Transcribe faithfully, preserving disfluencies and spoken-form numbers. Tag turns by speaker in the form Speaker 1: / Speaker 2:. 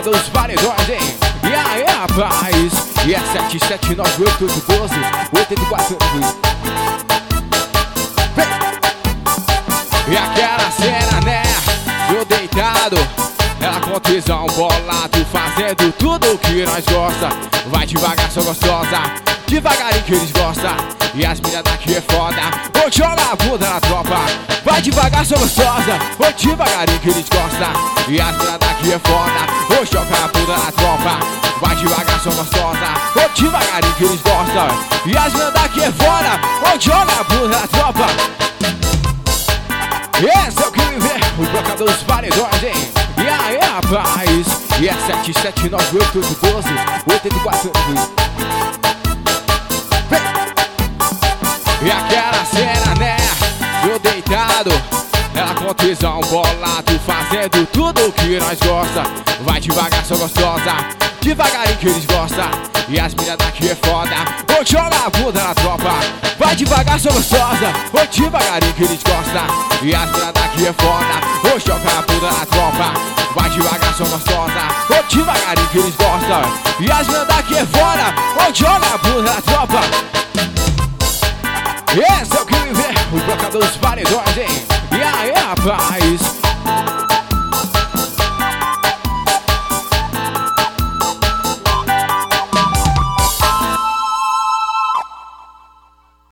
Speaker 1: Broca dos paredões, hein? E aí, rapaz? E é sete sete nove oito oito um dois oito quatro. Vem! E aquela cena, né? Eu deitado, ela com tesão bolado, fazendo tudo o que nós gosta. Vai devagar, sou gostosa, devagarinho que eles gostam. E as minas daqui é foda, ou joga a bunda na tropa. Vai devagar, sou gostosa, ou devagarinho que eles gostam. E as minas daqui é foda, ou joga a bunda na tropa. Vai devagar, sou gostosa, ou devagarinho que eles gostam. E as minas daqui é foda, ou joga a bunda na tropa. Esse é o que me vê, o Broca dos paredões, hein? E aí, rapaz? E é sete sete nove oito oito um dois oito quatro. E aquela cena, né? Eu deitado, ela com tesão bolado, fazendo tudo o que nós gosta. Vai devagar, sou gostosa, devagarinho que eles gostam. E as minas daqui é foda, ou joga a bunda na tropa. Vai devagar, sou gostosa, ou devagarinho que eles gostam. E as minas daqui é foda, ou joga a bunda na tropa. Vai devagar, sou gostosa, ou devagarinho que eles gostam. E as minas daqui é foda, ou joga a bunda na tropa. Esse é o que me vê, o Broca dos paredões, hein? E aí, rapaz?